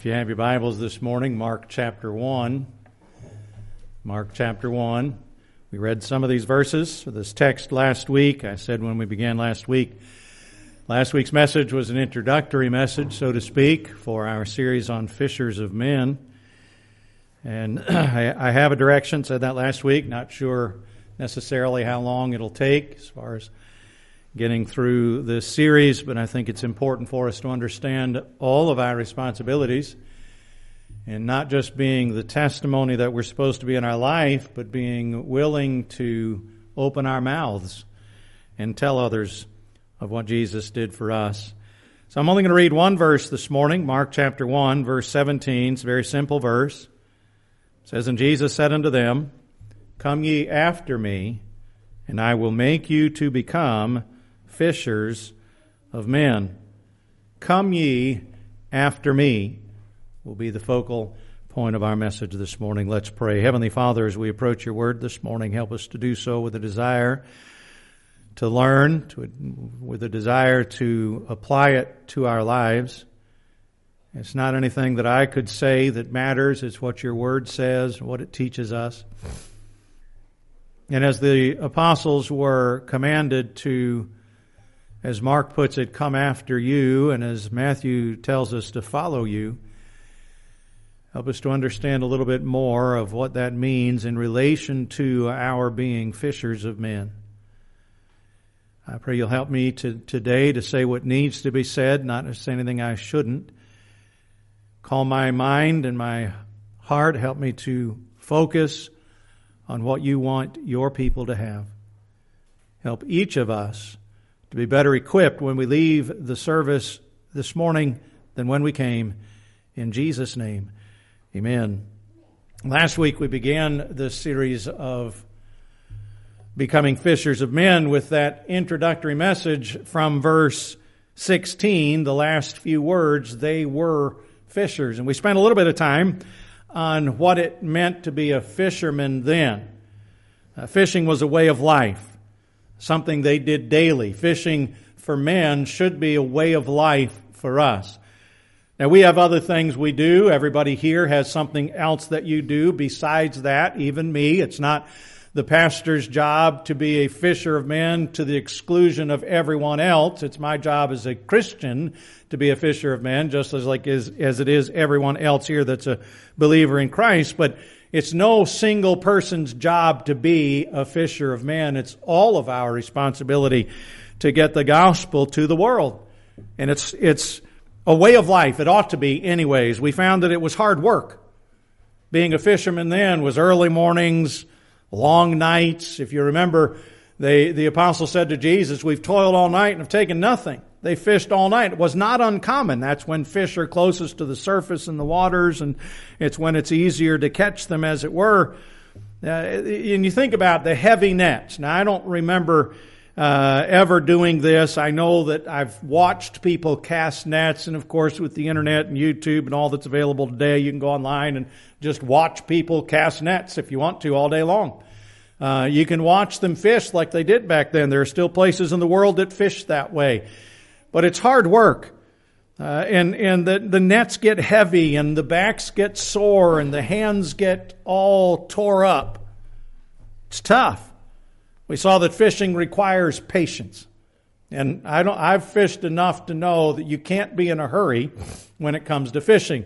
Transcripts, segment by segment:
If you have your Bibles this morning, Mark chapter 1. Mark chapter 1. We read some of these verses for this text last week. I said when we began last week's message was an introductory message, so to speak, for our series on fishers of men. And I have a direction, said that last week, not sure necessarily how long it'll take as far as getting through this series, but I think it's important for us to understand all of our responsibilities and not just being the testimony that we're supposed to be in our life, but being willing to open our mouths and tell others of what Jesus did for us. So I'm only going to read one verse this morning, Mark chapter 1, verse 17. It's a very simple verse. It says, "And Jesus said unto them, Come ye after me, and I will make you to become fishers of men." Come ye after me will be the focal point of our message this morning. Let's pray. Heavenly Father, as we approach your word this morning, help us to do so with a desire to learn, with a desire to apply it to our lives. It's not anything that I could say that matters. It's what your word says, what it teaches us. And as the apostles were commanded to, as Mark puts it, come after you, and as Matthew tells us to follow you, help us to understand a little bit more of what that means in relation to our being fishers of men. I pray you'll help me today to say what needs to be said, not to say anything I shouldn't. Calm my mind and my heart. Help me to focus on what you want your people to have. Help each of us to be better equipped when we leave the service this morning than when we came. In Jesus' name, amen. Last week we began this series of becoming fishers of men with that introductory message from verse 16, the last few words, they were fishers. And we spent a little bit of time on what it meant to be a fisherman then. Fishing was a way of life, something they did daily. Fishing for men should be a way of life for us. Now, we have other things we do. Everybody here has something else that you do besides that, even me. It's not the pastor's job to be a fisher of men to the exclusion of everyone else. It's my job as a Christian to be a fisher of men, just as it is everyone else here that's a believer in Christ. But it's no single person's job to be a fisher of men. It's all of our responsibility to get the gospel to the world. And it's a way of life. It ought to be anyways. We found that it was hard work. Being a fisherman then was early mornings, long nights. If you remember, the apostle said to Jesus, "We've toiled all night and have taken nothing." They fished all night. It was not uncommon. That's when fish are closest to the surface in the waters, and it's when it's easier to catch them, as it were. And you think about the heavy nets. Now, I don't remember ever doing this. I know that I've watched people cast nets, and of course with the internet and YouTube and all that's available today, you can go online and just watch people cast nets if you want to all day long. You can watch them fish like they did back then. There are still places in the world that fish that way. But it's hard work. And the nets get heavy, and the backs get sore, and the hands get all tore up. It's tough. We saw that fishing requires patience. And I've fished enough to know that you can't be in a hurry when it comes to fishing.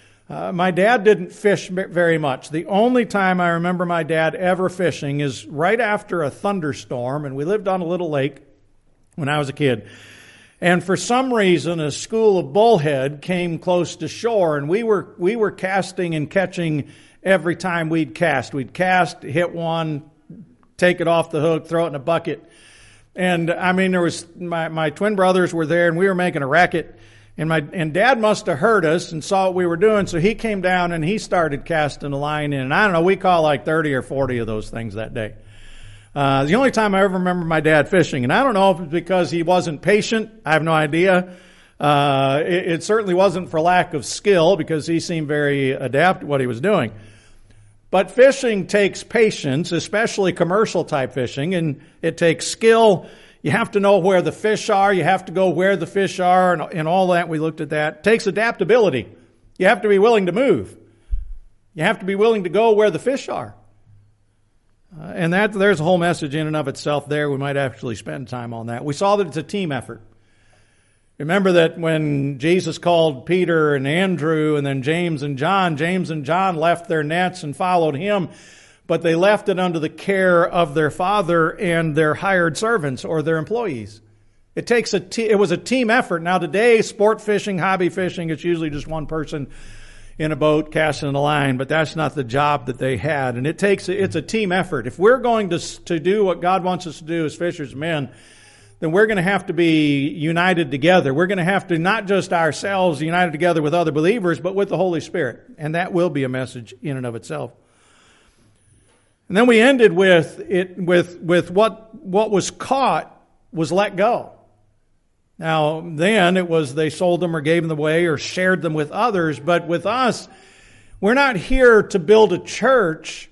My dad didn't fish very much. The only time I remember my dad ever fishing is right after a thunderstorm, and we lived on a little lake when I was a kid. And for some reason, a school of bullhead came close to shore, and we were casting and catching every time we'd cast. We'd cast, hit one, take it off the hook, throw it in a bucket. And I mean, there was my twin brothers were there, and we were making a racket. And Dad must have heard us and saw what we were doing, so he came down and he started casting a line in. And I don't know, we caught like 30 or 40 of those things that day. The only time I ever remember my dad fishing, and I don't know if it's because he wasn't patient. I have no idea. It certainly wasn't for lack of skill, because he seemed very adept at what he was doing. But fishing takes patience, especially commercial type fishing, and it takes skill. You have to know where the fish are. You have to go where the fish are, and all that. We looked at that. It takes adaptability. You have to be willing to move. You have to be willing to go where the fish are. And there's a whole message in and of itself there. We might actually spend time on that. We saw that it's a team effort. Remember that when Jesus called Peter and Andrew and then James and John left their nets and followed him, but they left it under the care of their father and their hired servants or their employees. It was a team effort. Now today, sport fishing, hobby fishing, it's usually just one person in a boat casting a line, but that's not the job that they had. And it's a team effort. If we're going to do what God wants us to do as fishers of men, then we're going to have to be united together. We're going to have to not just ourselves united together with other believers, but with the Holy Spirit. And that will be a message in and of itself. And then we ended with what was caught was let go. Now, then it was they sold them or gave them away or shared them with others. But with us, we're not here to build a church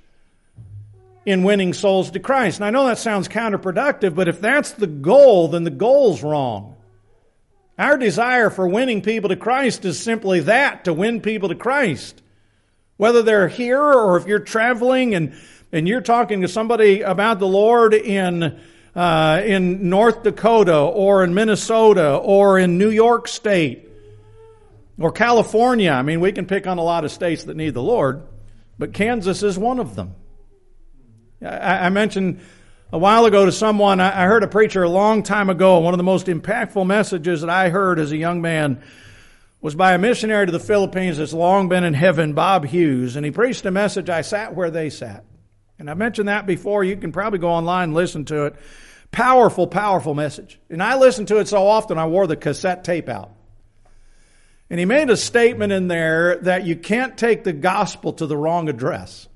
in winning souls to Christ. And I know that sounds counterproductive, but if that's the goal, then the goal's wrong. Our desire for winning people to Christ is simply that, to win people to Christ. Whether they're here or if you're traveling and you're talking to somebody about the Lord in North Dakota or in Minnesota or in New York State or California. I mean, we can pick on a lot of states that need the Lord, but Kansas is one of them. I mentioned a while ago to someone, I heard a preacher a long time ago, one of the most impactful messages that I heard as a young man was by a missionary to the Philippines that's long been in heaven, Bob Hughes, and he preached a message, I sat where they sat. And I mentioned that before. You can probably go online and listen to it. Powerful, powerful message. And I listened to it so often I wore the cassette tape out. And he made a statement in there that you can't take the gospel to the wrong address.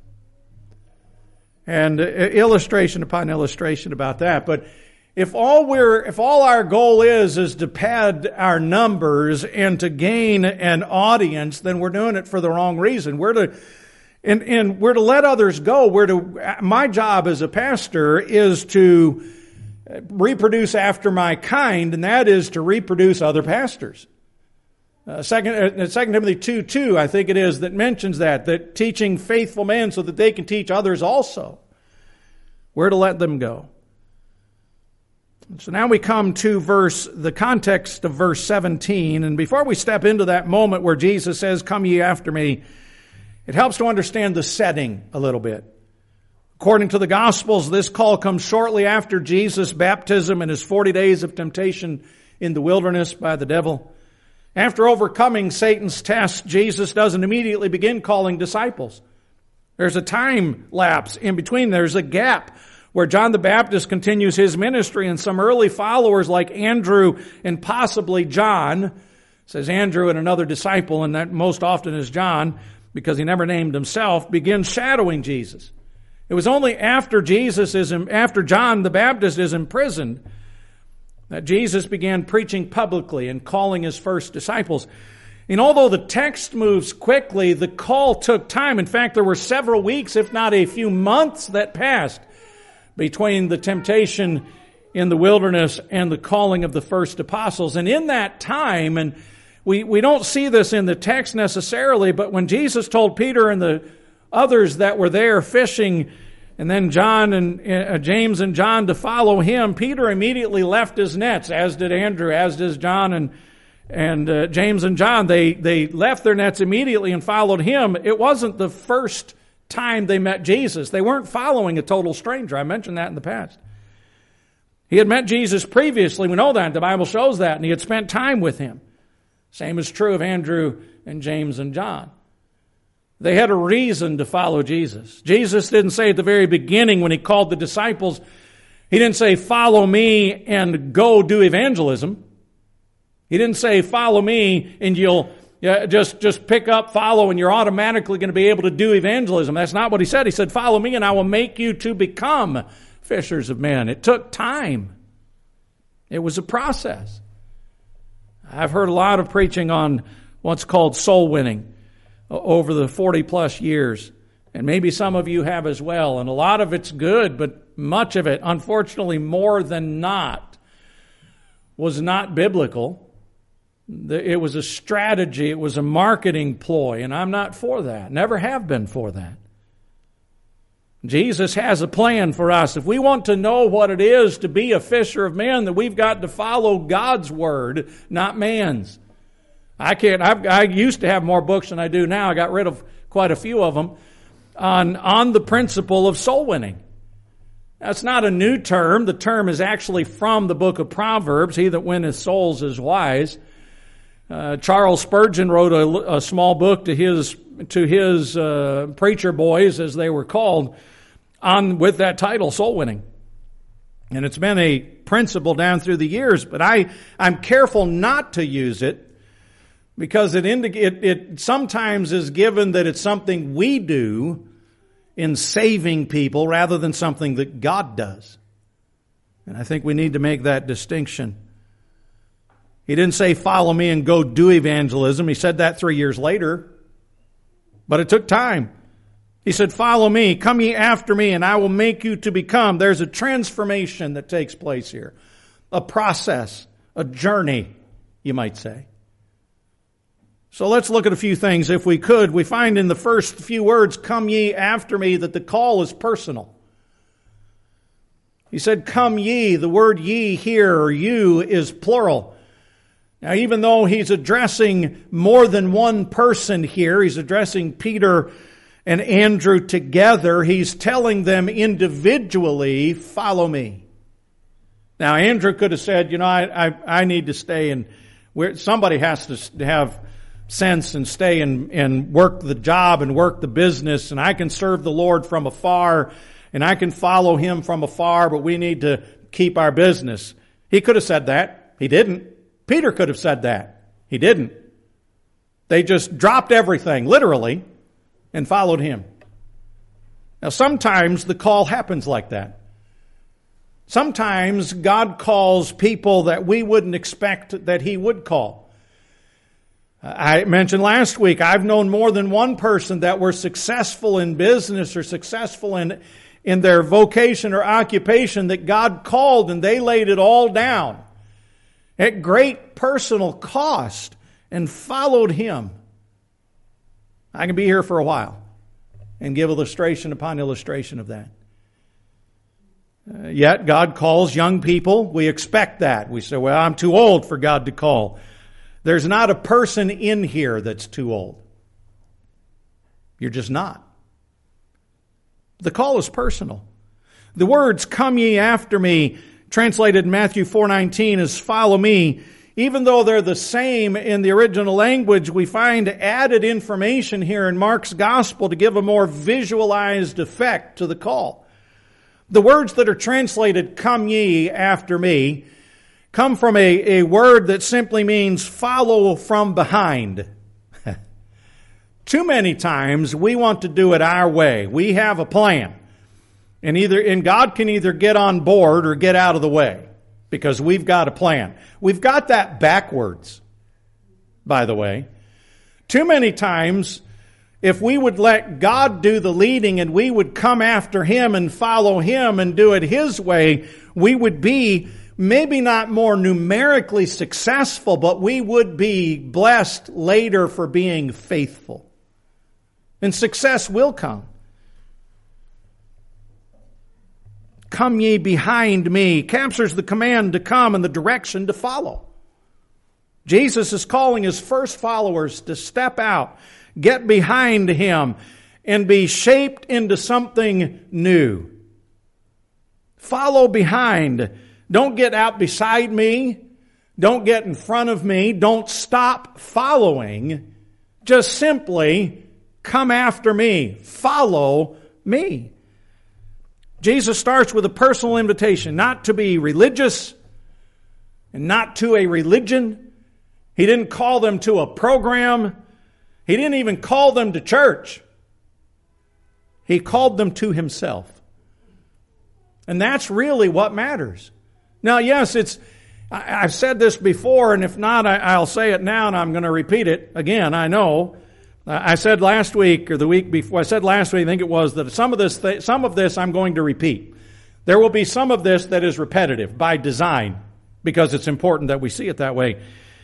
And illustration upon illustration about that. But if all our goal is to pad our numbers and to gain an audience, then we're doing it for the wrong reason. We're to let others go. My job as a pastor is to reproduce after my kind, and that is to reproduce other pastors. 2 Timothy 2:2, I think it is, that mentions that teaching faithful men so that they can teach others also. We're to let them go. So now we come to the context of verse 17, and before we step into that moment where Jesus says, "Come ye after me," it helps to understand the setting a little bit. According to the Gospels, this call comes shortly after Jesus' baptism and his 40 days of temptation in the wilderness by the devil. After overcoming Satan's test, Jesus doesn't immediately begin calling disciples. There's a time lapse in between. There's a gap where John the Baptist continues his ministry, and some early followers like Andrew and possibly John, it says Andrew and another disciple, and that most often is John, because he never named himself, begin shadowing Jesus. It was only after John the Baptist is imprisoned that Jesus began preaching publicly and calling his first disciples. And although the text moves quickly, the call took time. In fact, there were several weeks, if not a few months, that passed between the temptation in the wilderness and the calling of the first apostles. And in that time, and we don't see this in the text necessarily, but when Jesus told Peter and the others that were there fishing, and then James and John to follow him, Peter immediately left his nets, as did Andrew, as did John and James and John. They left their nets immediately and followed him. It wasn't the first time they met Jesus. They weren't following a total stranger. I mentioned that in the past. He had met Jesus previously. We know that. The Bible shows that. And he had spent time with him. Same is true of Andrew and James and John. They had a reason to follow Jesus. Jesus didn't say at the very beginning when he called the disciples, he didn't say, "Follow me and go do evangelism." He didn't say, "Follow me and you'll just pick up, follow, and you're automatically going to be able to do evangelism." That's not what he said. He said, "Follow me and I will make you to become fishers of men." It took time. It was a process. I've heard a lot of preaching on what's called soul winning over the 40 plus years. And maybe some of you have as well. And a lot of it's good, but much of it, unfortunately more than not, was not biblical. It was a strategy. It was a marketing ploy, and I'm not for that. Never have been for that. Jesus has a plan for us. If we want to know what it is to be a fisher of men, then we've got to follow God's word, not man's. I used to have more books than I do now. I got rid of quite a few of them on the principle of soul winning. That's not a new term. The term is actually from the book of Proverbs. He that winneth souls is wise. Charles Spurgeon wrote a small book to his preacher boys, as they were called, with that title, Soul Winning. And it's been a principle down through the years, but I'm careful not to use it because it sometimes is given that it's something we do in saving people rather than something that God does. And I think we need to make that distinction. He didn't say, follow me and go do evangelism. He said that 3 years later. But it took time. He said, follow me, come ye after me, and I will make you to become. There's a transformation that takes place here. A process, a journey, you might say. So let's look at a few things if we could. We find in the first few words, come ye after me, that the call is personal. He said, come ye. The word ye here, or you, is plural. Now, even though he's addressing more than one person here, he's addressing Peter and Andrew together, he's telling them individually, follow me. Now, Andrew could have said, I need to stay and somebody has to have sense and stay and work the job and work the business, and I can serve the Lord from afar and I can follow him from afar, but we need to keep our business. He could have said that. He didn't. Peter could have said that. He didn't. They just dropped everything, literally, and followed him. Now, sometimes the call happens like that. Sometimes God calls people that we wouldn't expect that he would call. I mentioned last week, I've known more than one person that were successful in business or successful in their vocation or occupation that God called, and they laid it all down at great personal cost and followed him. I can be here for a while and give illustration upon illustration of that. Yet God calls young people. We expect that. We say, well, I'm too old for God to call. There's not a person in here that's too old. You're just not. The call is personal. The words, come ye after me, translated in Matthew 4:19 as follow me, even though they're the same in the original language, we find added information here in Mark's gospel to give a more visualized effect to the call. The words that are translated, come ye after me, come from a word that simply means follow from behind. Too many times we want to do it our way. We have a plan. And God can either get on board or get out of the way because we've got a plan. We've got that backwards, by the way. Too many times, if we would let God do the leading and we would come after him and follow him and do it his way, we would be maybe not more numerically successful, but we would be blessed later for being faithful. And success will come. Come ye behind me captures the command to come and the direction to follow. Jesus is calling his first followers to step out, get behind him, and be shaped into something new. Follow behind. Don't get out beside me. Don't get in front of me. Don't stop following. Just simply come after me. Follow me. Jesus starts with a personal invitation, not to be religious and not to a religion. He didn't call them to a program. He didn't even call them to church. He called them to himself. And that's really what matters. Now, yes, I've said this before, and if not, I'll say it now, and I'm going to repeat it again, I know. I said last week, or the week before, I said last week, I think it was, that some of this I'm going to repeat. There will be some of this that is repetitive by design, because it's important that we see it that way.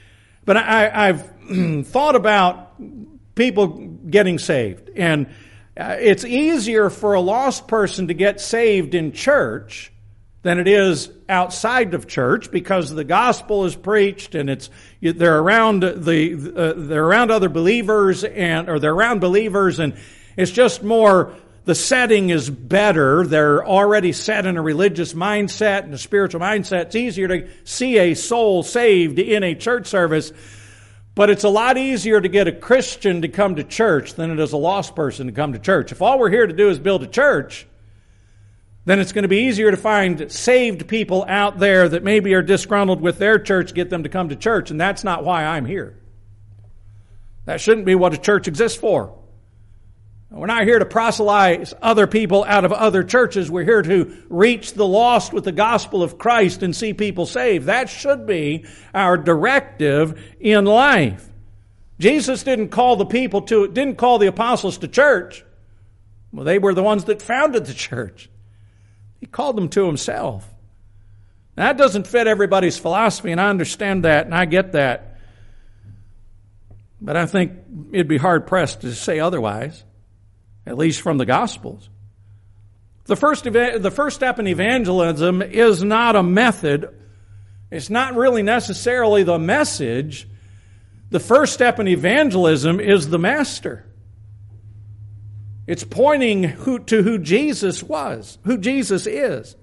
But I've thought about people getting saved. And it's easier for a lost person to get saved in church than it is outside of church, because the gospel is preached and they're around other believers or they're around believers, and it's just more, the setting is better. They're already set in a religious mindset and a spiritual mindset. It's easier to see a soul saved in a church service, but it's a lot easier to get a Christian to come to church than it is a lost person to come to church. If all we're here to do is build a church, then it's going to be easier to find saved people out there that maybe are disgruntled with their church, get them to come to church, and that's not why I'm here. That shouldn't be what a church exists for. We're not here to proselyte other people out of other churches. We're here to reach the lost with the gospel of Christ and see people saved. That should be our directive in life. Jesus didn't call the apostles to church. Well, they were the ones that founded the church. He called them to himself. Now, that doesn't fit everybody's philosophy, and I understand that, and I get that. But I think it'd be hard-pressed to say otherwise, at least from the Gospels. The first step in evangelism is not a method. It's not really necessarily the message. The first step in evangelism is the master. It's pointing to who Jesus was, who Jesus is.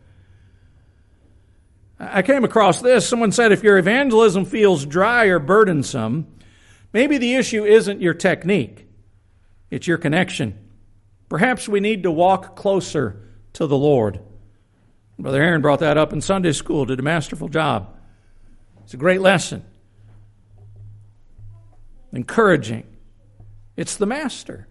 I came across this. Someone said, if your evangelism feels dry or burdensome, maybe the issue isn't your technique. It's your connection. Perhaps we need to walk closer to the Lord. Brother Aaron brought that up in Sunday school, did a masterful job. It's a great lesson. Encouraging. It's the master.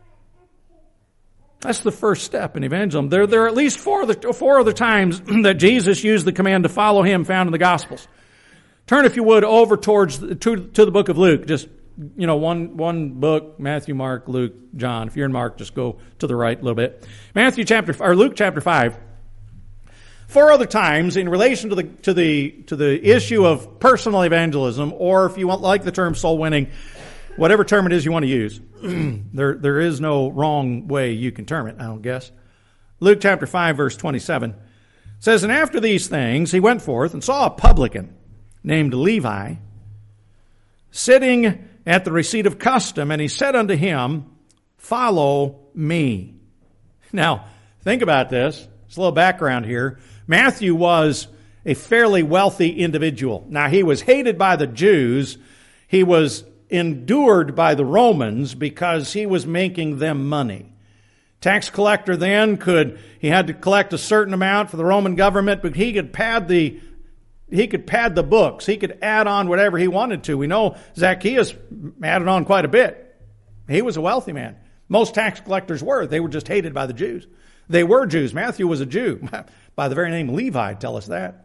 That's the first step in evangelism. There are at least four other times that Jesus used the command to follow him found in the Gospels. Turn, if you would, over to the book of Luke. Just, one book, Matthew, Mark, Luke, John. If you're in Mark, just go to the right a little bit. Luke chapter 5. 4 other times in relation to the issue of personal evangelism, or if you like the term soul winning, whatever term it is you want to use. There is no wrong way you can term it, I don't guess. Luke chapter 5, verse 27 says, and after these things he went forth and saw a publican named Levi sitting at the receipt of custom, and he said unto him, follow me. Now, think about this. There's a little background here. Matthew was a fairly wealthy individual. Now, he was hated by the Jews. He was endured by the Romans because he was making them money. Tax collector then he had to collect a certain amount for the Roman government, but he could pad the books. He could add on whatever he wanted to. We know Zacchaeus added on quite a bit. He was a wealthy man. Most tax collectors were. They were just hated by the Jews. They were Jews. Matthew was a Jew. By the very name Levi, tell us that.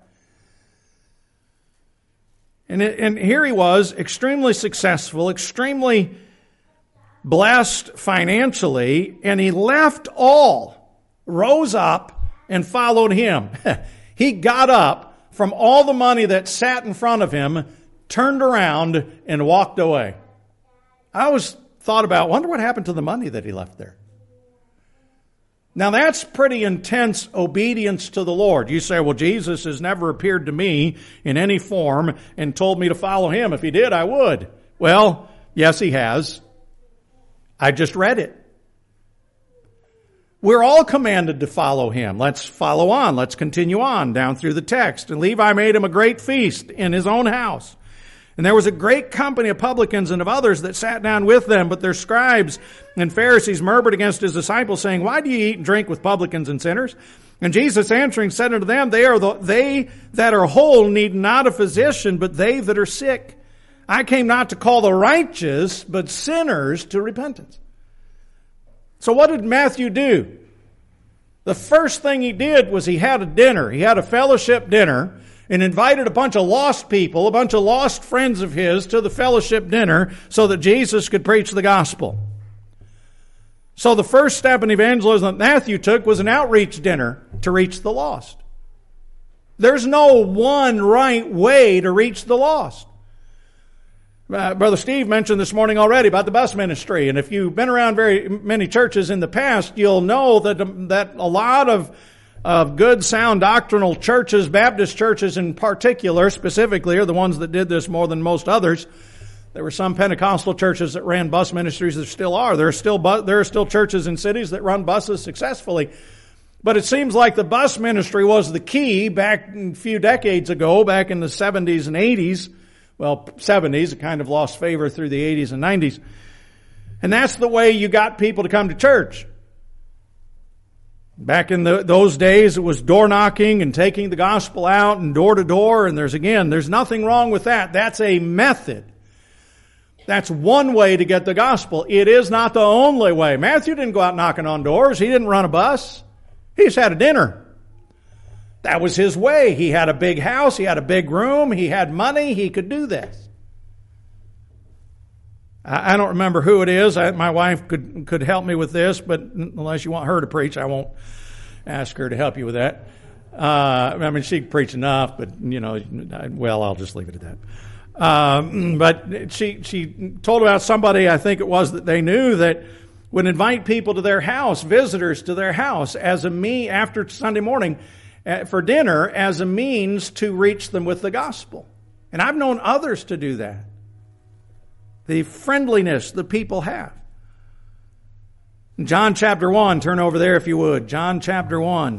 And here he was, extremely successful, extremely blessed financially, and he left all, rose up, and followed him. He got up from all the money that sat in front of him, turned around, and walked away. I always wonder what happened to the money that he left there. Now that's pretty intense obedience to the Lord. You say, well, Jesus has never appeared to me in any form and told me to follow him. If he did, I would. Well, yes, he has. I just read it. We're all commanded to follow him. Let's follow on. Let's continue on down through the text. And Levi made him a great feast in his own house. And there was a great company of publicans and of others that sat down with them, but their scribes and Pharisees murmured against his disciples, saying, why do you eat and drink with publicans and sinners? And Jesus answering said unto them, they that are whole need not a physician, but they that are sick. I came not to call the righteous, but sinners to repentance. So what did Matthew do? The first thing he did was he had a dinner. He had a fellowship dinner and invited a bunch of lost people, a bunch of lost friends of his to the fellowship dinner so that Jesus could preach the gospel. So the first step in evangelism that Matthew took was an outreach dinner to reach the lost. There's no one right way to reach the lost. Brother Steve mentioned this morning already about the bus ministry. And if you've been around very many churches in the past, you'll know that a lot of good, sound doctrinal churches, Baptist churches in particular, specifically, are the ones that did this more than most others. There were some Pentecostal churches that ran bus ministries. There still are. There are still churches in cities that run buses successfully. But it seems like the bus ministry was the key back a few decades ago, back in the 70s and 80s. Well, 70s, it kind of lost favor through the 80s and 90s. And that's the way you got people to come to church. Back in those days, it was door knocking and taking the gospel out and door to door. And there's nothing wrong with that. That's a method. That's one way to get the gospel. It is not the only way. Matthew didn't go out knocking on doors. He didn't run a bus. He just had a dinner. That was his way. He had a big house. He had a big room. He had money. He could do this. I don't remember who it is. My wife could help me with this, but unless you want her to preach, I won't ask her to help you with that. She can preach enough, but, I'll just leave it at that. But she told about somebody, I think it was, that they knew that would invite people to their house, visitors to their house, after Sunday morning for dinner, as a means to reach them with the gospel. And I've known others to do that. The friendliness the people have. John chapter 1, turn over there if you would. John chapter 1.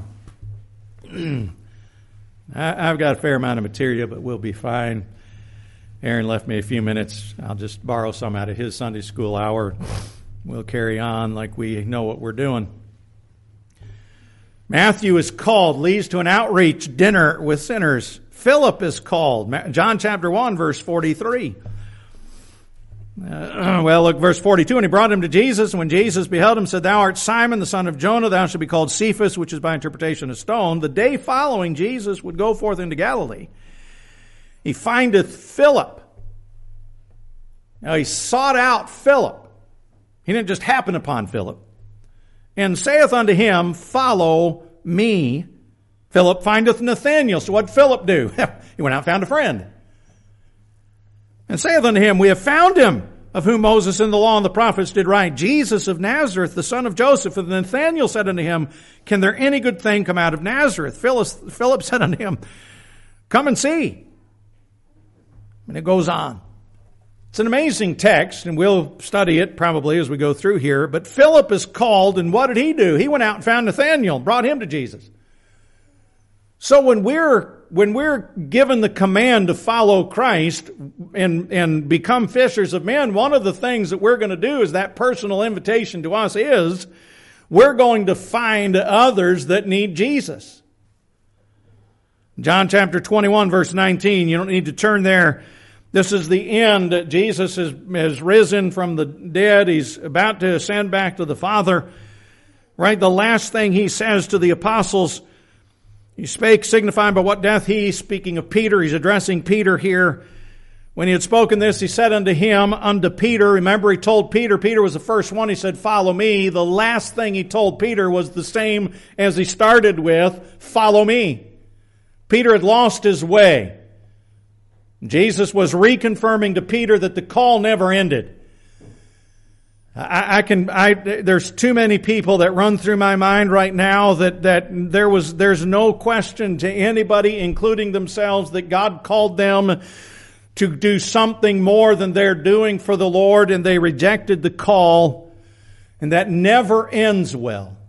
I've got a fair amount of material, but we'll be fine. Aaron left me a few minutes. I'll just borrow some out of his Sunday school hour. We'll carry on like we know what we're doing. Matthew is called, leads to an outreach dinner with sinners. Philip is called. John chapter 1, verse 43. Look, verse 42. And he brought him to Jesus, and when Jesus beheld him, said, Thou art Simon, the son of Jonah. Thou shalt be called Cephas, which is by interpretation a stone. The day following, Jesus would go forth into Galilee. He findeth Philip. Now he sought out Philip. He didn't just happen upon Philip. And saith unto him, Follow me. Philip findeth Nathanael. So what did Philip do? He went out and found a friend. And saith unto him, We have found him, of whom Moses and the law and the prophets did write, Jesus of Nazareth, the son of Joseph. And Nathanael said unto him, Can there any good thing come out of Nazareth? Philip said unto him, Come and see. And it goes on. It's an amazing text, and we'll study it probably as we go through here. But Philip is called, and what did he do? He went out and found Nathanael, brought him to Jesus. So when we're given the command to follow Christ and become fishers of men, one of the things that we're going to do is that personal invitation to us is we're going to find others that need Jesus. John chapter 21, verse 19. You don't need to turn there. This is the end. Jesus has risen from the dead. He's about to ascend back to the Father. Right? The last thing he says to the apostles, He spake, signifying by what death he, speaking of Peter, he's addressing Peter here. When he had spoken this, he said unto Peter, remember he told Peter was the first one, he said, Follow me. The last thing he told Peter was the same as he started with, Follow me. Peter had lost his way. Jesus was reconfirming to Peter that the call never ended. There's too many people that run through my mind right now that there's no question to anybody, including themselves, that God called them to do something more than they're doing for the Lord, and they rejected the call, and that never ends well.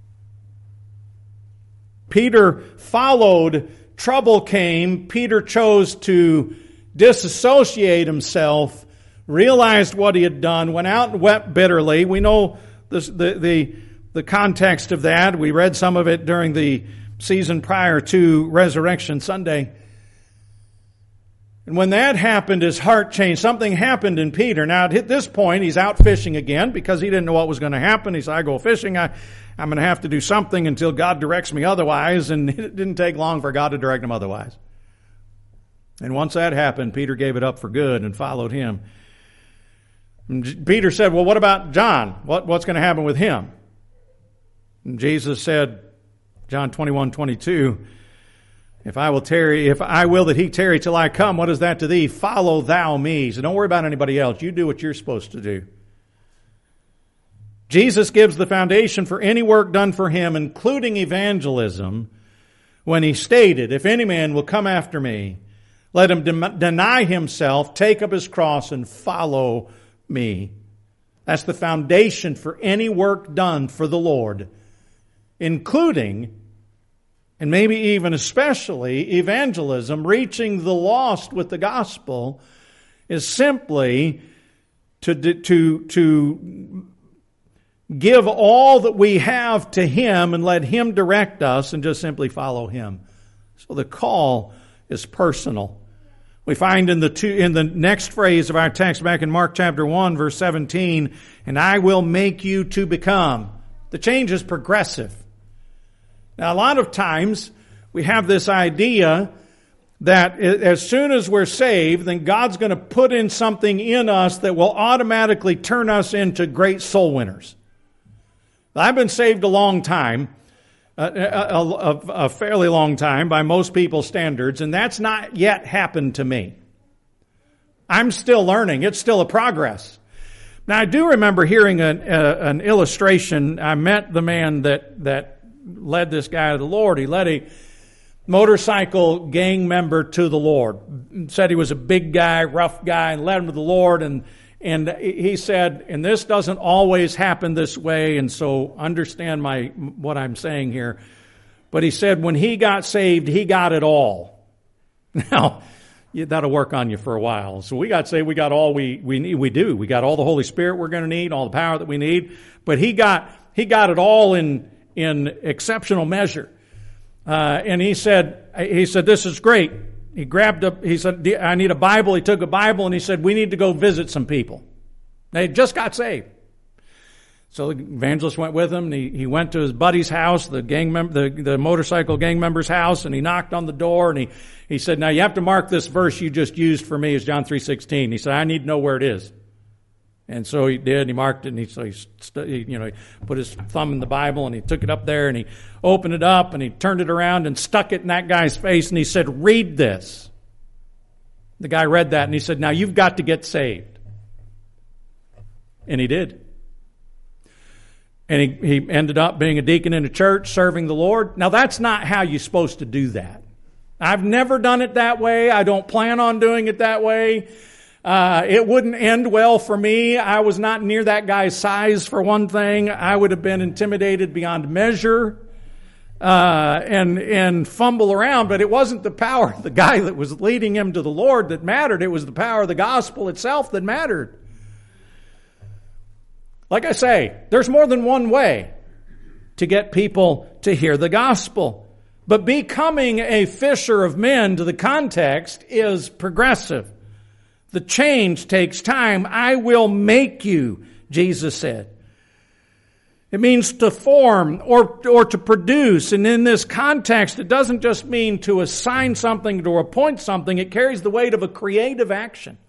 Peter followed, trouble came, Peter chose to disassociate himself, realized what he had done, went out and wept bitterly. We know the context of that. We read some of it during the season prior to Resurrection Sunday. And when that happened, his heart changed. Something happened in Peter. Now, at this point, he's out fishing again because he didn't know what was going to happen. He said, I go fishing. I'm going to have to do something until God directs me otherwise. And it didn't take long for God to direct him otherwise. And once that happened, Peter gave it up for good and followed him. And Peter said, well, what about John? What's going to happen with him? And Jesus said, John 21:22, If I will that he tarry till I come, what is that to thee? Follow thou me. So don't worry about anybody else. You do what you're supposed to do. Jesus gives the foundation for any work done for him, including evangelism, when he stated, if any man will come after me, let him deny himself, take up his cross, and follow me. That's the foundation for any work done for the Lord, including, and maybe even especially, evangelism. Reaching the lost with the gospel is simply to give all that we have to him and let him direct us and just simply follow him. So the call is personal. We find in the next phrase of our text back in Mark chapter 1 verse 17, and I will make you to become. The change is progressive. Now a lot of times we have this idea that as soon as we're saved, then God's going to put in something in us that will automatically turn us into great soul winners. I've been saved a long time, a fairly long time by most people's standards, and that's not yet happened to me. I'm still learning. It's still a progress. Now, I do remember hearing an illustration. I met the man that led this guy to the Lord. He led a motorcycle gang member to the Lord. Said he was a big guy, rough guy, and led him to the Lord, and he said, and this doesn't always happen this way, and so understand what I'm saying here. But he said when he got saved, he got it all. Now, that'll work on you for a while. So we got saved, we got all we need. We do. We got all the Holy Spirit we're going to need, all the power that we need. But he got it all in exceptional measure. And he said, this is great. He said, I need a Bible. He took a Bible and he said, we need to go visit some people. They just got saved. So the evangelist went with him, and he went to his buddy's house, the motorcycle gang member's house, and he knocked on the door, and he said, now you have to mark this verse you just used for me as John 3:16. He said, I need to know where it is. And so he did, and he marked it, and he put his thumb in the Bible, and he took it up there, and he opened it up, and he turned it around and stuck it in that guy's face, and he said, read this. The guy read that, and he said, now you've got to get saved. And he did. And he ended up being a deacon in a church, serving the Lord. Now that's not how you're supposed to do that. I've never done it that way. I don't plan on doing it that way. It wouldn't end well for me. I was not near that guy's size, for one thing. I would have been intimidated beyond measure, and fumble around, but it wasn't the power of the guy that was leading him to the Lord that mattered. It was the power of the gospel itself that mattered. Like I say, there's more than one way to get people to hear the gospel. But becoming a fisher of men, to the context, is progressive. The change takes time. I will make you, Jesus said. It means to form or to produce. And in this context, it doesn't just mean to assign something, to appoint something. It carries the weight of a creative action.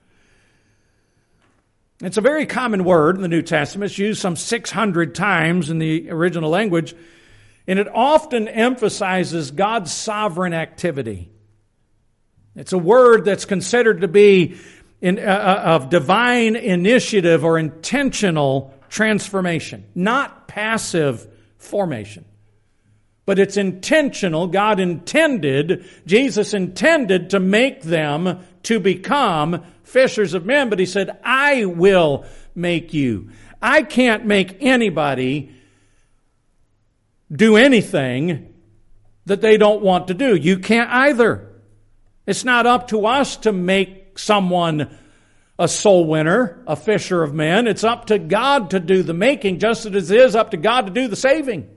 It's a very common word in the New Testament. It's used some 600 times in the original language. And it often emphasizes God's sovereign activity. It's a word that's considered to be of divine initiative or intentional transformation, not passive formation. But it's intentional. God intended, Jesus intended to make them to become fishers of men, but he said, I will make you. I can't make anybody do anything that they don't want to do. You can't either. It's not up to us to make someone a soul winner, a fisher of men. It's up to God to do the making, just as it is up to God to do the saving.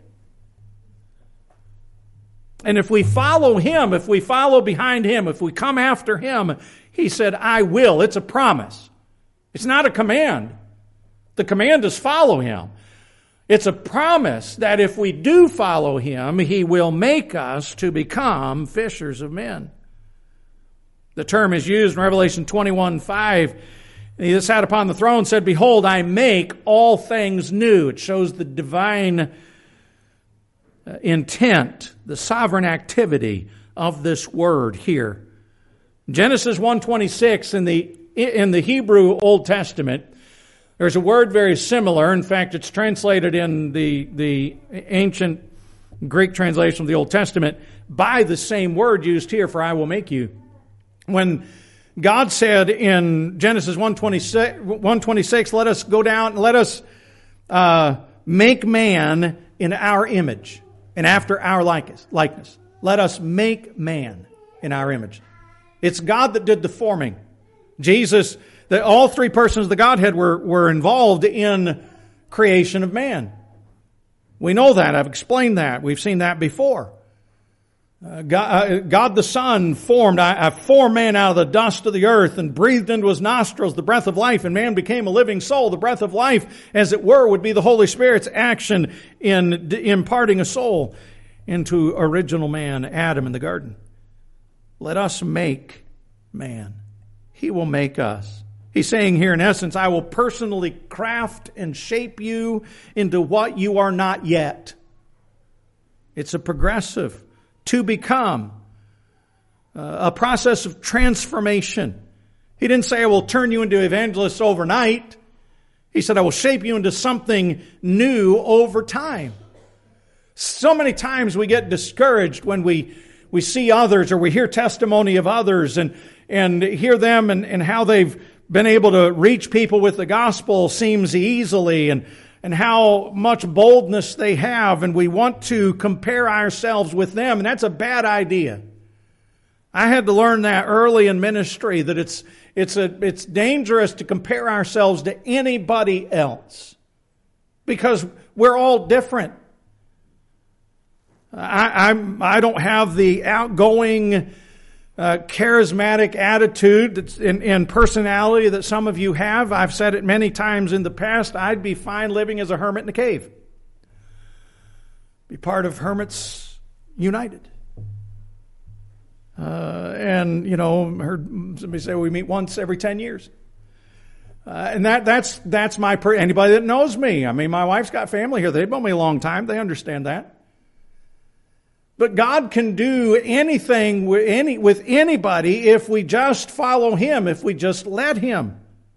And if we follow him, if we follow behind him, if we come after him, he said, I will. It's a promise. It's not a command. The command is follow him. It's a promise that if we do follow him, he will make us to become fishers of men. The term is used in Revelation 21:5. He that sat upon the throne said, behold, I make all things new. It shows the divine intent, the sovereign activity of this word here. Genesis 1:26 in the Hebrew Old Testament, there's a word very similar. In fact, it's translated in the ancient Greek translation of the Old Testament by the same word used here for I will make you. When God said in Genesis 1:26, let us go down and let us make man in our image and after our likeness. Let us make man in our image. It's God that did the forming. Jesus, all three persons of the Godhead were involved in creation of man. We know that. I've explained that. We've seen that before. God the Son formed, I formed man out of the dust of the earth and breathed into his nostrils the breath of life, and man became a living soul. The breath of life, as it were, would be the Holy Spirit's action in imparting a soul into original man, Adam, in the garden. Let us make man. He will make us. He's saying here, in essence, I will personally craft and shape you into what you are not yet. It's a progressive to become, a process of transformation. He didn't say, I will turn you into evangelists overnight. He said, I will shape you into something new over time. So many times we get discouraged when we see others or we hear testimony of others and hear them and how they've been able to reach people with the gospel seems easily and how much boldness they have, and we want to compare ourselves with them, and that's a bad idea. I had to learn that early in ministry, that it's dangerous to compare ourselves to anybody else because we're all different. I don't have the outgoing, charismatic attitude and personality that some of you have. I've said it many times in the past. I'd be fine living as a hermit in a cave. Be part of Hermits United. And heard somebody say we meet once every 10 years. And that's my anybody that knows me. I mean, my wife's got family here. They've known me a long time. They understand that. But God can do anything with anybody if we just follow Him, if we just let Him.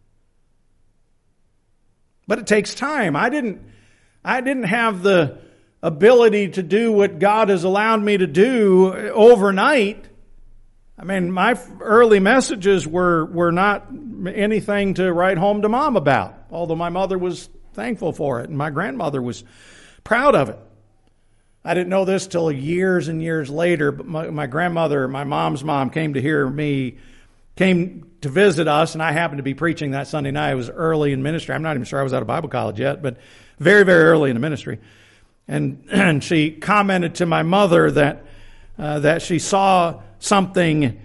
But it takes time. I didn't have the ability to do what God has allowed me to do overnight. I mean, my early messages were not anything to write home to Mom about, although my mother was thankful for it and my grandmother was proud of it. I didn't know this till years and years later, but my grandmother, my mom's mom, came to visit us, and I happened to be preaching that Sunday night. It was early in ministry. I'm not even sure I was out of Bible college yet, but very, very early in the ministry. And she commented to my mother that she saw something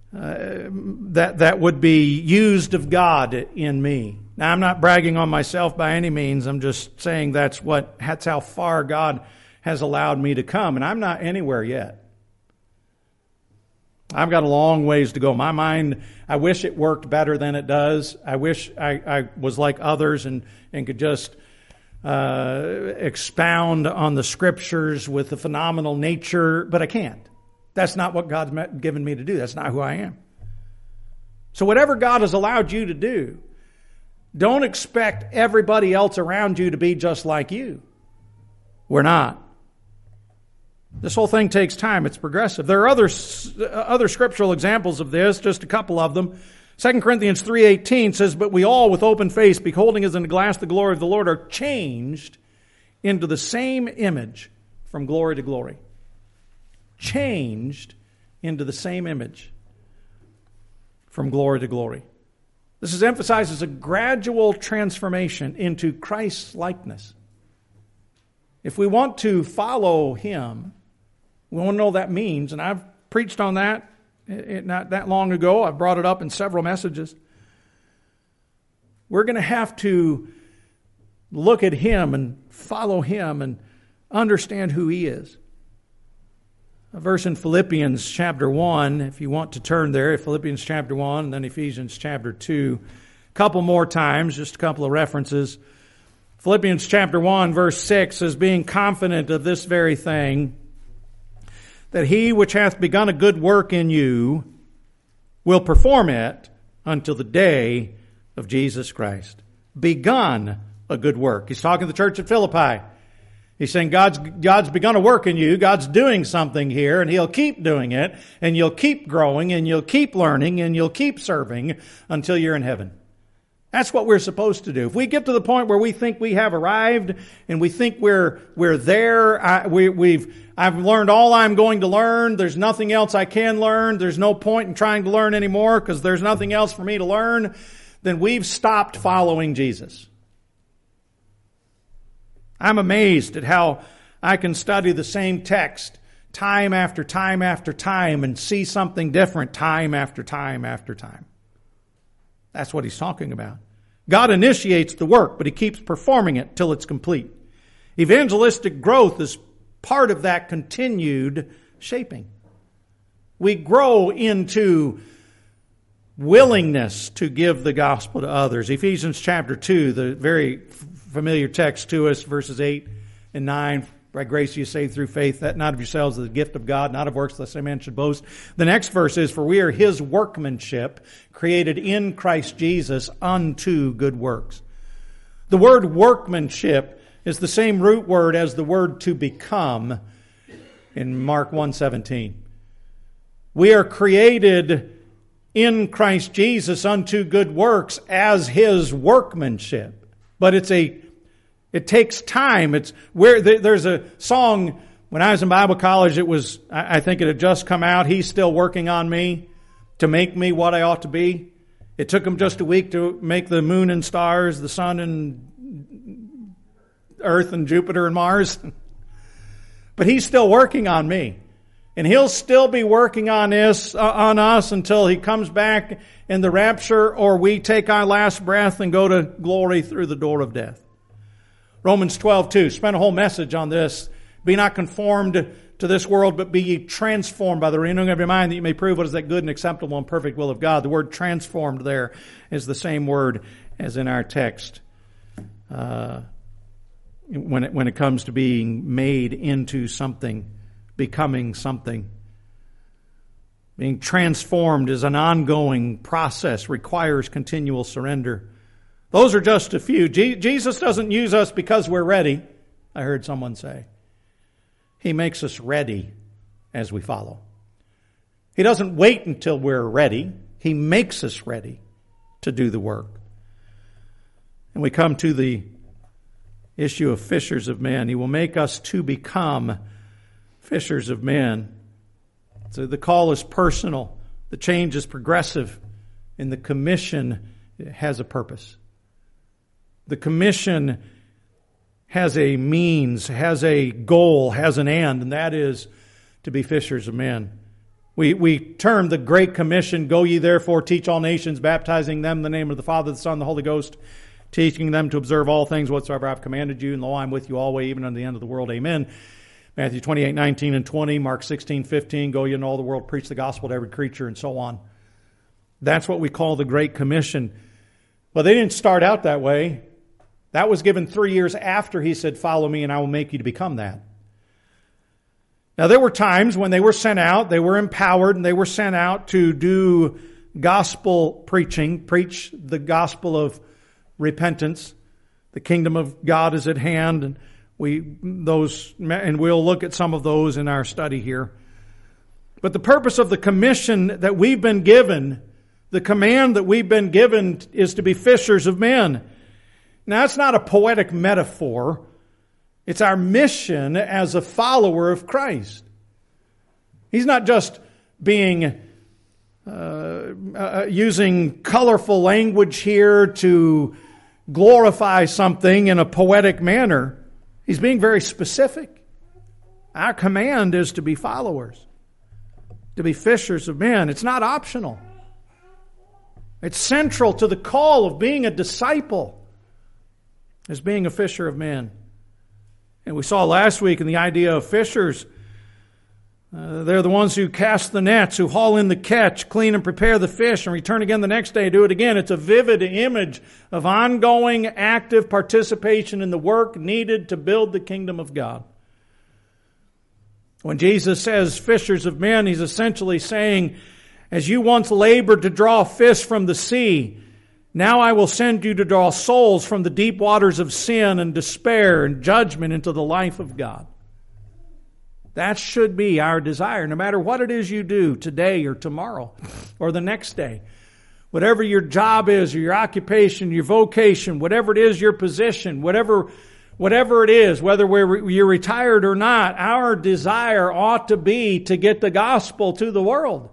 that would be used of God in me. Now, I'm not bragging on myself by any means. I'm just saying that's how far God has allowed me to come, and I'm not anywhere yet. I've got a long ways to go. My mind, I wish it worked better than it does. I wish I was like others and could just expound on the Scriptures with a phenomenal nature, but I can't. That's not what God's given me to do. That's not who I am. So whatever God has allowed you to do, don't expect everybody else around you to be just like you. We're not. This whole thing takes time. It's progressive. There are other scriptural examples of this, just a couple of them. 2 Corinthians 3:18 says, but we all with open face, beholding as in a glass the glory of the Lord, are changed into the same image from glory to glory. Changed into the same image from glory to glory. This is emphasized as a gradual transformation into Christ's likeness. If we want to follow Him, we want to know what that means, and I've preached on that not that long ago. I've brought it up in several messages. We're going to have to look at Him and follow Him and understand who He is. A verse in Philippians chapter 1, if you want to turn there, Philippians chapter 1, and then Ephesians chapter 2. A couple more times, just a couple of references. Philippians chapter 1, verse 6 says, being confident of this very thing, that he which hath begun a good work in you will perform it until the day of Jesus Christ. Begun a good work. He's talking to the church at Philippi. He's saying God's begun a work in you. God's doing something here, and He'll keep doing it, and you'll keep growing, and you'll keep learning, and you'll keep serving until you're in heaven. That's what we're supposed to do. If we get to the point where we think we have arrived and we think we're there, I've learned all I'm going to learn. There's nothing else I can learn. There's no point in trying to learn anymore because there's nothing else for me to learn. Then we've stopped following Jesus. I'm amazed at how I can study the same text time after time after time and see something different time after time after time. That's what he's talking about. God initiates the work, but He keeps performing it till it's complete. Evangelistic growth is part of that continued shaping. We grow into willingness to give the gospel to others. Ephesians chapter 2, the very familiar text to us, verses 8 and 9. By grace you are saved through faith, that not of yourselves is the gift of God, not of works, lest any man should boast. The next verse is, for we are His workmanship, created in Christ Jesus unto good works. The word workmanship is the same root word as the word to become in Mark 1:17. We are created in Christ Jesus unto good works as His workmanship. But it takes time. It's where there's a song when I was in Bible college. I think it had just come out. He's still working on me to make me what I ought to be. It took Him just a week to make the moon and stars, the sun and Earth and Jupiter and Mars. But He's still working on me. And He'll still be working on us until He comes back in the rapture or we take our last breath and go to glory through the door of death. Romans 12:2. Spent a whole message on this. Be not conformed to this world, but be ye transformed by the renewing of your mind, that you may prove what is that good and acceptable and perfect will of God. The word transformed there is the same word as in our text. When it comes to being made into something, becoming something. Being transformed is an ongoing process, requires continual surrender. Those are just a few. Jesus doesn't use us because we're ready, I heard someone say. He makes us ready as we follow. He doesn't wait until we're ready. He makes us ready to do the work. And we come to the issue of fishers of men. He will make us to become fishers of men. So the call is personal. The change is progressive. And the commission has a purpose. The commission has a means, has a goal, has an end, and that is to be fishers of men. We term the Great Commission, go ye therefore, teach all nations, baptizing them in the name of the Father, the Son, and the Holy Ghost, teaching them to observe all things whatsoever I have commanded you, and lo, I am with you always, even unto the end of the world. Amen. Matthew 28:19 and 20, Mark 16:15, go ye into all the world, preach the gospel to every creature, and so on. That's what we call the Great Commission. Well, they didn't start out that way. That was given 3 years after He said, follow me and I will make you to become that. Now, there were times when they were sent out, they were empowered, and they were sent out to do gospel preaching, preach the gospel of repentance. The kingdom of God is at hand, and we'll look at some of those in our study here. But the purpose of the commission that we've been given, the command that we've been given, is to be fishers of men. Now, it's not a poetic metaphor. It's our mission as a follower of Christ. He's not just being using colorful language here to glorify something in a poetic manner. He's being very specific. Our command is to be followers, to be fishers of men. It's not optional. It's central to the call of being a disciple, as being a fisher of men. And we saw last week in the idea of fishers, they're the ones who cast the nets, who haul in the catch, clean and prepare the fish, and return again the next day, do it again. It's a vivid image of ongoing, active participation in the work needed to build the kingdom of God. When Jesus says fishers of men, He's essentially saying, as you once labored to draw fish from the sea, now I will send you to draw souls from the deep waters of sin and despair and judgment into the life of God. That should be our desire, no matter what it is you do today or tomorrow or the next day. Whatever your job is or your occupation, your vocation, whatever it is your position, whatever it is, whether you're retired or not, our desire ought to be to get the gospel to the world.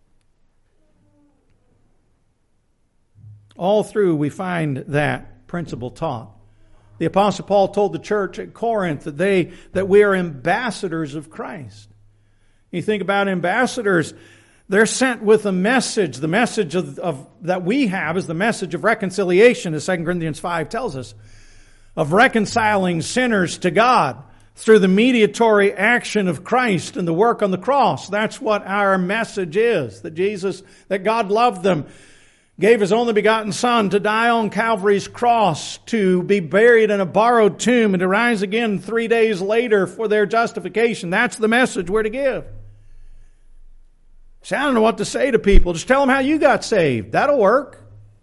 All through we find that principle taught. The Apostle Paul told the church at Corinth that we are ambassadors of Christ. You think about ambassadors, they're sent with a message. The message of that we have is the message of reconciliation, as 2 Corinthians 5 tells us, of reconciling sinners to God through the mediatory action of Christ and the work on the cross. That's what our message is, that God loved them, gave His only begotten Son to die on Calvary's cross, to be buried in a borrowed tomb, and to rise again 3 days later for their justification. That's the message we're to give. See, I don't know what to say to people. Just tell them how you got saved. That'll work.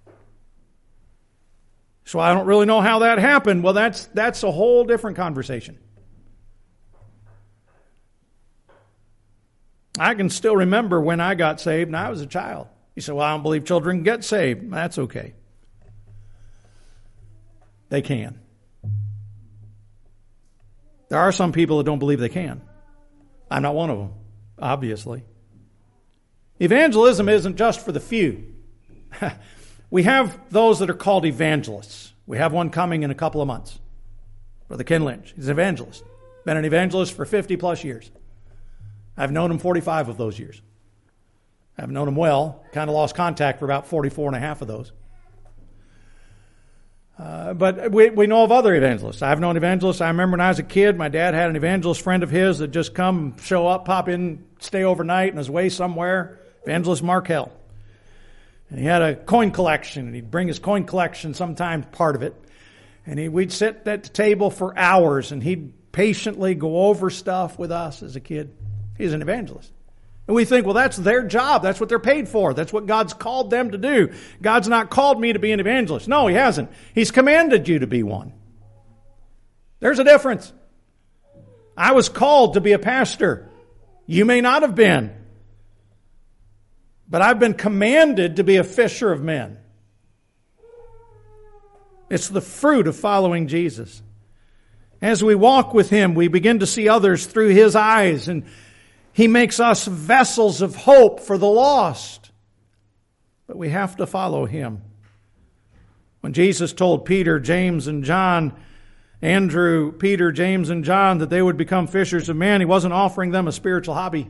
So I don't really know how that happened. Well, that's a whole different conversation. I can still remember when I got saved and I was a child. You say, well, I don't believe children get saved. That's okay. They can. There are some people that don't believe they can. I'm not one of them, obviously. Evangelism isn't just for the few. We have those that are called evangelists. We have one coming in a couple of months. Brother Ken Lynch. He's an evangelist. Been an evangelist for 50 plus years. I've known him 45 of those years. I've known him well. Kind of lost contact for about 44 and a half of those. But we know of other evangelists. I've known evangelists. I remember when I was a kid, my dad had an evangelist friend of his that just come, show up, pop in, stay overnight on his way somewhere. Evangelist Markel. And he had a coin collection, and he'd bring his coin collection, sometimes part of it. And we'd sit at the table for hours, and he'd patiently go over stuff with us as a kid. He's an evangelist. And we think, well, that's their job. That's what they're paid for. That's what God's called them to do. God's not called me to be an evangelist. No, He hasn't. He's commanded you to be one. There's a difference. I was called to be a pastor. You may not have been. But I've been commanded to be a fisher of men. It's the fruit of following Jesus. As we walk with Him, we begin to see others through His eyes, and He makes us vessels of hope for the lost. But we have to follow Him. When Jesus told Peter, James, and John, Andrew, Peter, James, and John, that they would become fishers of men, He wasn't offering them a spiritual hobby.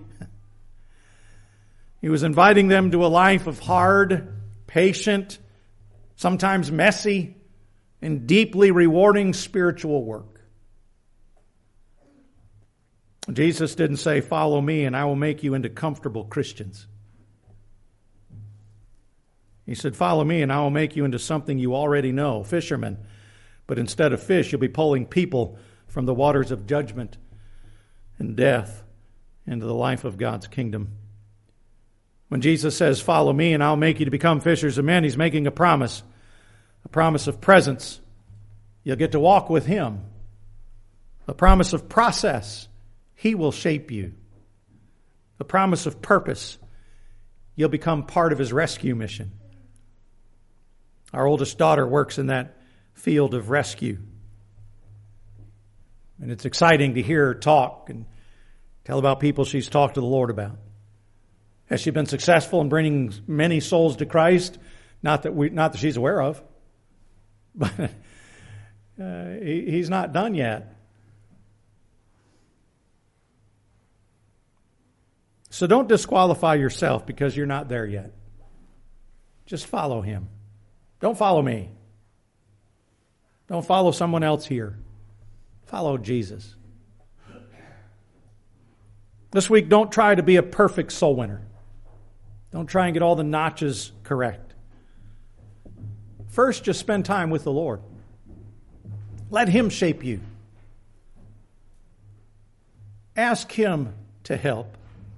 He was inviting them to a life of hard, patient, sometimes messy, and deeply rewarding spiritual work. Jesus didn't say, follow me and I will make you into comfortable Christians. He said, follow me and I will make you into something you already know, fishermen. But instead of fish, you'll be pulling people from the waters of judgment and death into the life of God's kingdom. When Jesus says, follow me and I'll make you to become fishers of men, He's making a promise of presence. You'll get to walk with Him. A promise of process. He will shape you. A promise of purpose. You'll become part of His rescue mission. Our oldest daughter works in that field of rescue. And it's exciting to hear her talk and tell about people she's talked to the Lord about. Has she been successful in bringing many souls to Christ? Not that she's aware of. But He's not done yet. So don't disqualify yourself because you're not there yet. Just follow Him. Don't follow me. Don't follow someone else here. Follow Jesus. This week, don't try to be a perfect soul winner. Don't try and get all the notches correct. First, just spend time with the Lord. Let Him shape you. Ask Him to help.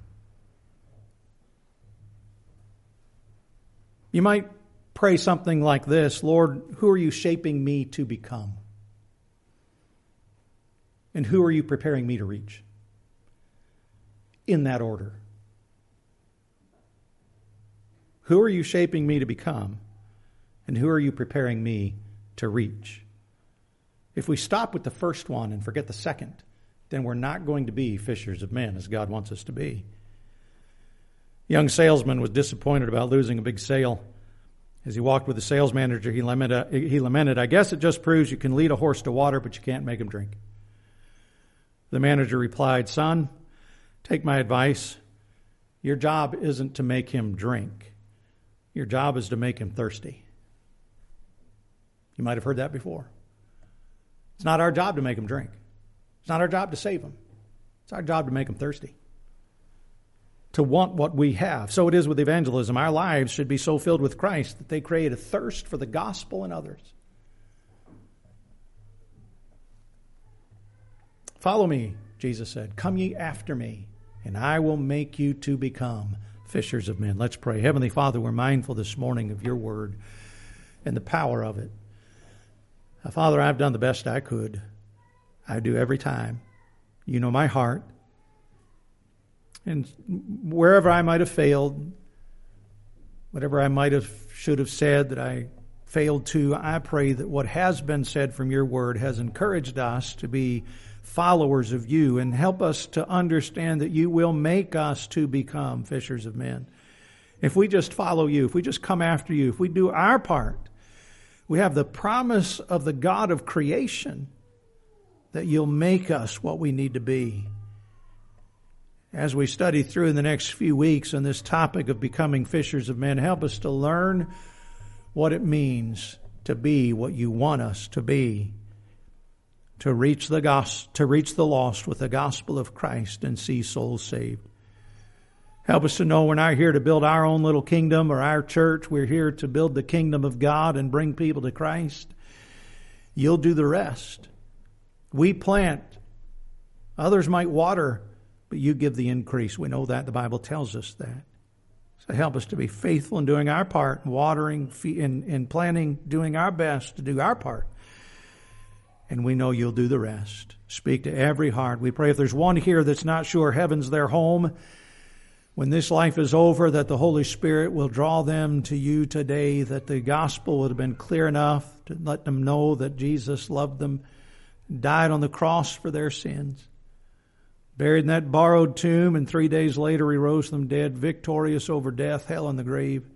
You might pray something like this: Lord, who are you shaping me to become? And who are you preparing me to reach? In that order. Who are you shaping me to become? And who are you preparing me to reach? If we stop with the first one and forget the second, then we're not going to be fishers of men as God wants us to be. A young salesman was disappointed about losing a big sale. As he walked with the sales manager, he lamented, "I guess it just proves you can lead a horse to water, but you can't make him drink." The manager replied, "Son, take my advice. Your job isn't to make him drink. Your job is to make him thirsty." You might have heard that before. It's not our job to make him drink. It's not our job to save him. It's our job to make him thirsty, to want what we have. So it is with evangelism. Our lives should be so filled with Christ that they create a thirst for the gospel in others. "Follow me," Jesus said. "Come ye after me, and I will make you to become fishers of men." Let's pray. Heavenly Father, we're mindful this morning of your word and the power of it. Father, I've done the best I could. I do every time. You know my heart. And wherever I might have failed, whatever I should have said that I failed to, I pray that what has been said from your word has encouraged us to be followers of you, and help us to understand that you will make us to become fishers of men. If we just follow you, if we just come after you, if we do our part, we have the promise of the God of creation that you'll make us what we need to be. As we study through in the next few weeks on this topic of becoming fishers of men, help us to learn what it means to be what you want us to be, to reach the lost with the gospel of Christ and see souls saved. Help us to know we're not here to build our own little kingdom or our church. We're here to build the kingdom of God and bring people to Christ. You'll do the rest. We plant. Others might water, but you give the increase. We know that. The Bible tells us that. So help us to be faithful in doing our part, watering, in planting, doing our best to do our part. And we know you'll do the rest. Speak to every heart. We pray if there's one here that's not sure heaven's their home, when this life is over, that the Holy Spirit will draw them to you today, that the gospel would have been clear enough to let them know that Jesus loved them, died on the cross for their sins, buried in that borrowed tomb, and 3 days later he rose from the dead, victorious over death, hell, and the grave,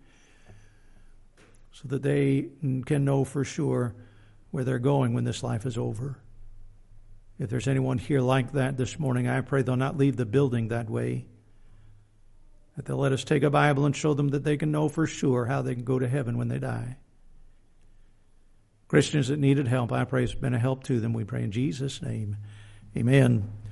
so that they can know for sure where they're going when this life is over. If there's anyone here like that this morning, I pray they'll not leave the building that way, that they'll let us take a Bible and show them that they can know for sure how they can go to heaven when they die. Christians that needed help, I pray it's been a help to them. We pray in Jesus' name. Amen.